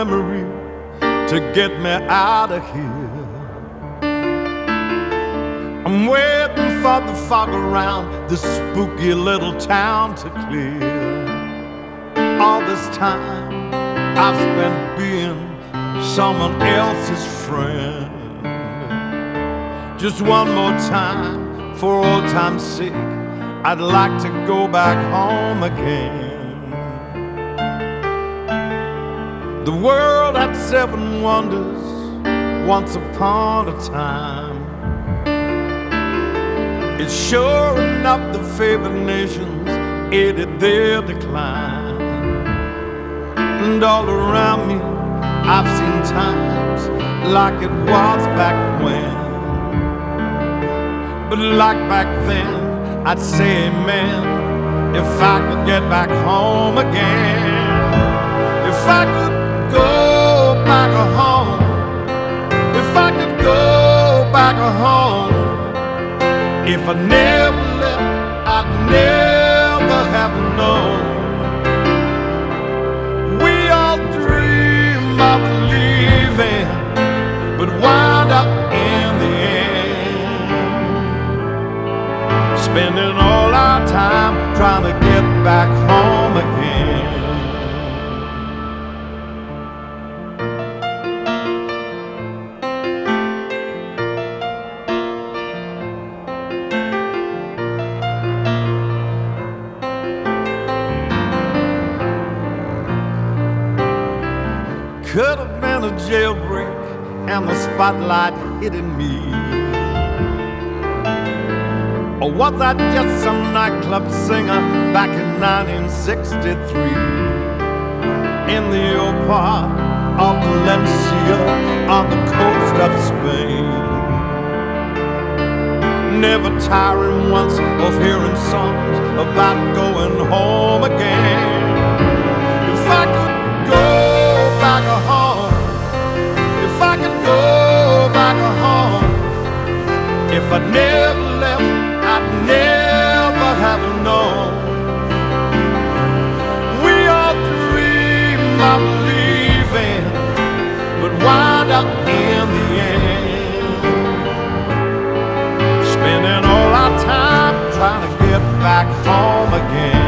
memory to get me out of here. I'm waiting for the fog around this spooky little town to clear. All this time I've spent being someone else's friend. Just one more time, for old time's sake, I'd like to go back home again. The world had 7 wonders once upon a time. It's sure enough the favored nations aided their decline. And all around me I've seen times like it was back when. But like back then, I'd say amen if I could get back home again. If I could go back home, if I could go back home, if I never left, I'd never have known. We all dream of leaving, but wound up in the end, spending all our time trying to get back home again. Could have been a jailbreak and the spotlight hitting me. Or was I just some nightclub singer back in 1963? In the old part of Valencia on the coast of Spain, never tiring once of hearing songs about going home again. If I could go back home, if I could go back home, if I never left, I'd never have known. We all dream of leaving, but wind up in the end, spending all our time trying to get back home again.